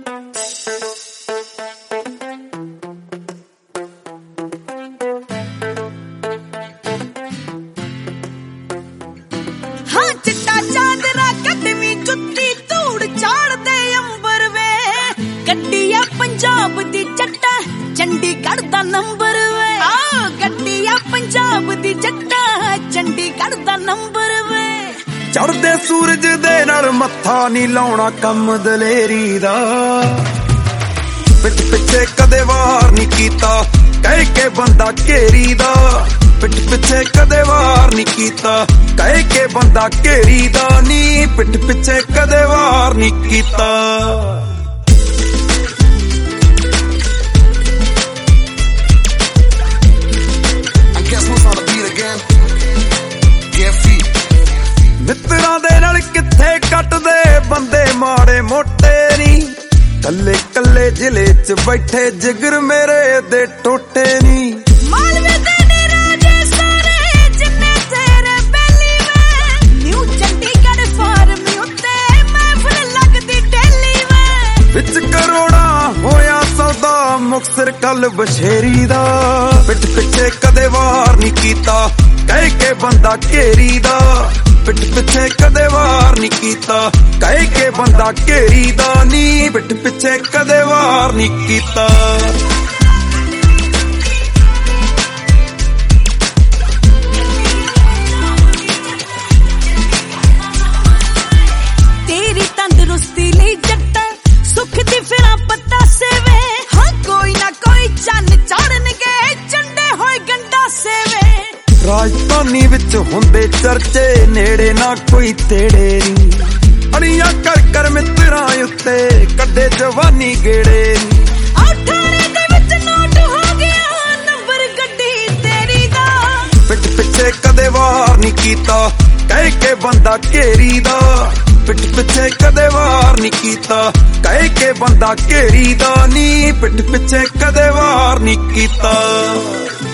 हाँ चिट्टा चादरा कदमी जुत्ती धूड़ चाड़ दे अंबर वे गड्डी आ पंजाब दी जट्टा चंडीगढ़ दा नंबर वे गड्डी आ पंजाब दी जट्टा चंडीगढ़ दा नंबर वे चढ़दे सूरज दे नाल मत्था नी लाउणा कम दलेरी दा पिठ पिछे कदे वार नी कीता कह के बंदा घेरी दा पिठ पिछे कदे वार नी कीता कह के बंदा घेरी दा नी पिठ पिछे कदे वार नी कीता मित्रां दे नाल किथे कटदे बंदे माड़े मोटे नी कल्ले कल्ले जिले च बैठे जिगर मेरे दे टोटे नी मालवे दे ने राजे सारे जिन्ने तेरे बेली वे न्यू चंडीगढ़ फार्म उत्ते महफिल लगदी डेली वे विच करोड़ा होया सौदा मुक्तसर कल बछेरी दा पिठ पिछे कदे वार नी कीता कह के बंदा घेरी दा पिठ पिछे कदे वार नी कीता कह के बंदा घेरी दा नी पिठ पिछे कदे वार नी कीता तेरी तंदुरुस्ती लई जट्टा सुख दी फिरां पत्ता सेवे हाँ कोई ना कोई चन्न चाड़नगे चंडे होए गंडा सेवे राजधानी विच हुंदे चर्चे नेड़े ना कोई तेड़े नी अड़ियां कर कर मित्रां उत्ते कड्डे जवानी गेड़े नी अठारे दे विच नोट हो गया नंबर गड्डी तेरी दा पिठ पिछे कदे वार नी कीता कह के बंदा घेरी दा पिठ पिछे कदे वार नी कीता कह के बंदा घेरी दा नी पिठ पिछे कदे वार नी कीता